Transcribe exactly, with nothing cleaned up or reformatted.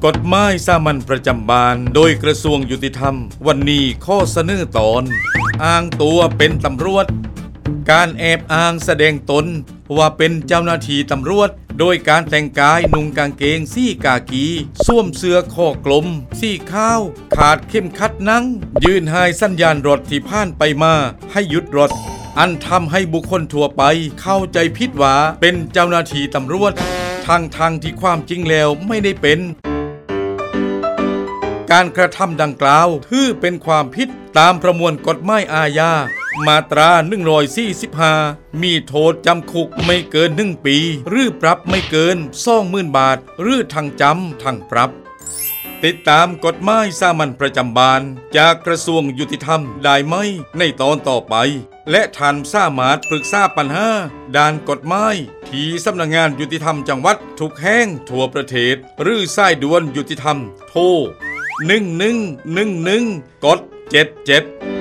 กฎหมายสามัญประจำบ้านโดยกระทรวงยุติธรรมวันนี้ข้อเสนอตอนอ้างตัวเป็นตำรวจการแอบอ้างแสดงตนว่าเป็นเจ้าหน้าที่ตำรวจโดยการแต่งกายนุ่งกางเกงสีกากีสวมเสื้อคอกลมสีขาวขาดเข้มขัดนั่งยืนให้สัญญาณรถที่ผ่านไปมาให้หยุดรถอันทำให้บุคคลทั่วไปเข้าใจผิดว่าเป็นเจ้าหน้าที่ตำรวจทางทางที่ความจริงแล้วไม่ได้เป็นการกระทำดังกล่าวถือเป็นความผิดตามประมวลกฎหมายอาญามาตราหนึ่งร้อยสี่สิบห้ามีโทษจำคุกไม่เกินหนึ่งปีหรือปรับไม่เกิน สองหมื่น บาทหรือทั้งจำทั้งปรับติดตามกฎหมายสามัญประจำบ้านจากกระทรวงยุติธรรมได้ไหมในตอนต่อไปและท่านสามารถปรึกษาปัญหาด้านกฎหมายที่สำนักงานยุติธรรมจังหวัดทุกแห่งทั่วประเทศหรือสายด่วนยุติธรรมโทรหนึ่งหนึ่งหนึ่งหนึ่งกดเจ็ดเจ็ด